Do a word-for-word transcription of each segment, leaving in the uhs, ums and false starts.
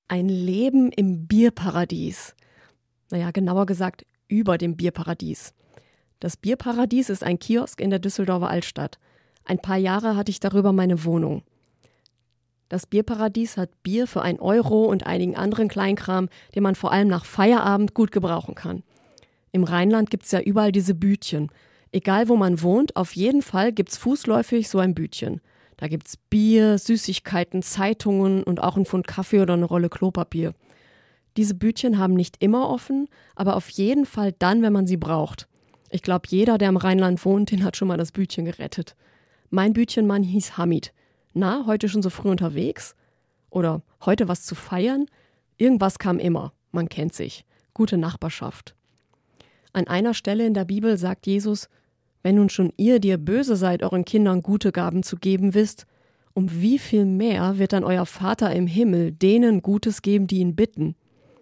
Ein Leben im Bierparadies. Naja, genauer gesagt, über dem Bierparadies. Das Bierparadies ist ein Kiosk in der Düsseldorfer Altstadt. Ein paar Jahre hatte ich darüber meine Wohnung. Das Bierparadies hat Bier für ein Euro und einigen anderen Kleinkram, den man vor allem nach Feierabend gut gebrauchen kann. Im Rheinland gibt's ja überall diese Bütchen. Egal wo man wohnt, auf jeden Fall gibt's fußläufig so ein Bütchen. Da gibt's Bier, Süßigkeiten, Zeitungen und auch einen Pfund Kaffee oder eine Rolle Klopapier. Diese Bütchen haben nicht immer offen, aber auf jeden Fall dann, wenn man sie braucht. Ich glaube, jeder, der im Rheinland wohnt, den hat schon mal das Bütchen gerettet. Mein Bütchenmann hieß Hamid. Na, heute schon so früh unterwegs? Oder heute was zu feiern? Irgendwas kam immer. Man kennt sich. Gute Nachbarschaft. An einer Stelle in der Bibel sagt Jesus: Wenn nun schon ihr, die ihr böse seid, euren Kindern gute Gaben zu geben wisst, um wie viel mehr wird dann euer Vater im Himmel denen Gutes geben, die ihn bitten?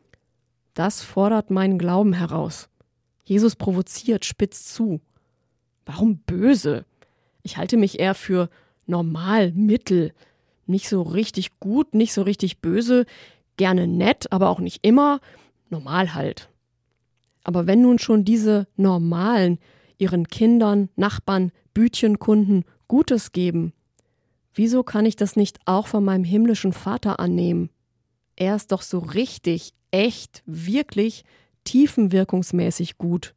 Das fordert meinen Glauben heraus. Jesus provoziert, spitzt zu. Warum böse? Ich halte mich eher für normal, mittel. Nicht so richtig gut, nicht so richtig böse, gerne nett, aber auch nicht immer. Normal halt. Aber wenn nun schon diese Normalen ihren Kindern, Nachbarn, Bütchenkunden Gutes geben, wieso kann ich das nicht auch von meinem himmlischen Vater annehmen? Er ist doch so richtig, echt, wirklich, tiefenwirkungsmäßig gut.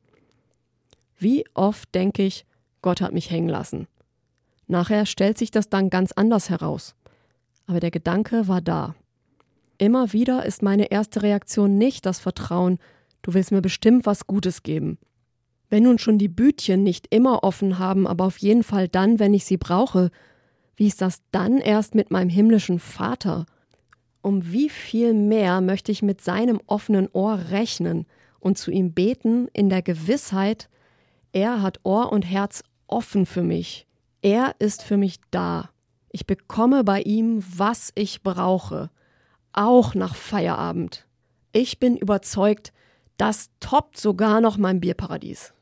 Wie oft denke ich, Gott hat mich hängen lassen. Nachher stellt sich das dann ganz anders heraus. Aber der Gedanke war da. Immer wieder ist meine erste Reaktion nicht das Vertrauen, du willst mir bestimmt was Gutes geben. Wenn nun schon die Bütchen nicht immer offen haben, aber auf jeden Fall dann, wenn ich sie brauche, wie ist das dann erst mit meinem himmlischen Vater? Um wie viel mehr möchte ich mit seinem offenen Ohr rechnen und zu ihm beten in der Gewissheit, er hat Ohr und Herz offen für mich. Er ist für mich da. Ich bekomme bei ihm, was ich brauche. Auch nach Feierabend. Ich bin überzeugt, das toppt sogar noch mein Bierparadies.